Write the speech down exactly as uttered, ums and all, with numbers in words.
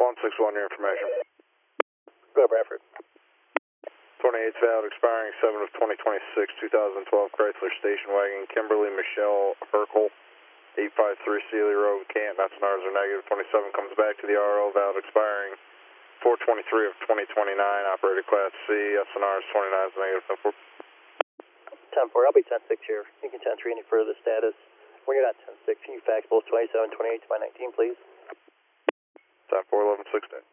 one six one, your information. Go, Bradford. twenty-eighth valid expiring seven of twenty twenty-six, two thousand twelve Chrysler station wagon, Kimberly Michelle Herkel, eight five three Sealy Road, Canton. S N Rs are negative. twenty-seven comes back to the R O, valid expiring four twenty-three of twenty twenty-nine, operated class C, S N Rs twenty-nine is negative. ten four, I'll be ten six here. You can ten three any further status. When you're not ten six, can you fax both twenty-seven, twenty-eight to my nineteen, please? ten four, eleven sixteen.